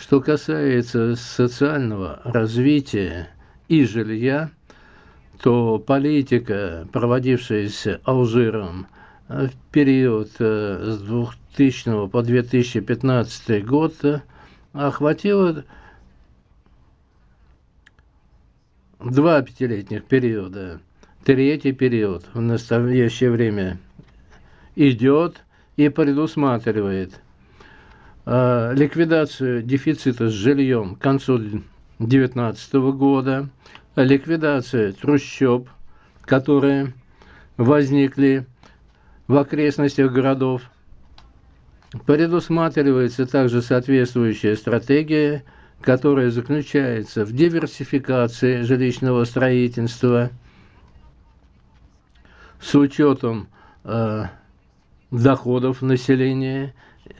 Что касается социального развития и жилья, то политика, проводившаяся Алжиром в период с 2000 по 2015 год, охватила два пятилетних периода. Третий период в настоящее время идет и предусматривает ликвидацию дефицита с жильем к концу 2019 года, ликвидацию трущоб, которые возникли в окрестностях городов. Предусматривается также соответствующая стратегия, которая заключается в диверсификации жилищного строительства с учетом доходов населения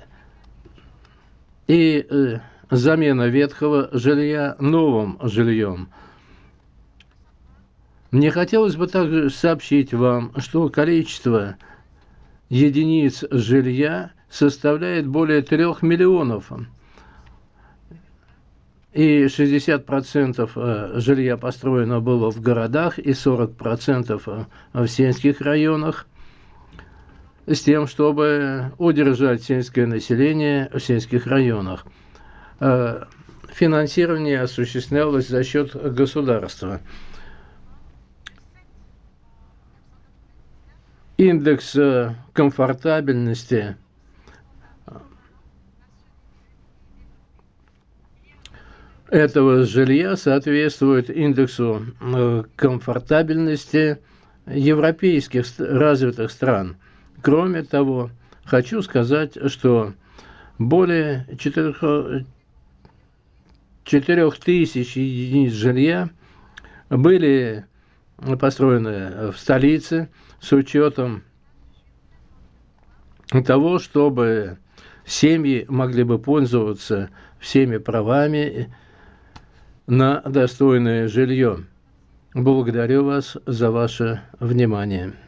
и замена ветхого жилья новым жильем. Мне хотелось бы также сообщить вам, что количество единиц жилья составляет более 3 миллионов. И 60% жилья построено было в городах и 40% в сельских районах, с тем, чтобы удержать сельское население в сельских районах. Финансирование осуществлялось за счет государства. Индекс комфортабельности этого жилья соответствует индексу комфортабельности европейских развитых стран. Кроме того, хочу сказать, что более 4000 единиц жилья были построены в столице с учетом того, чтобы семьи могли бы пользоваться всеми правами на достойное жилье. Благодарю вас за ваше внимание.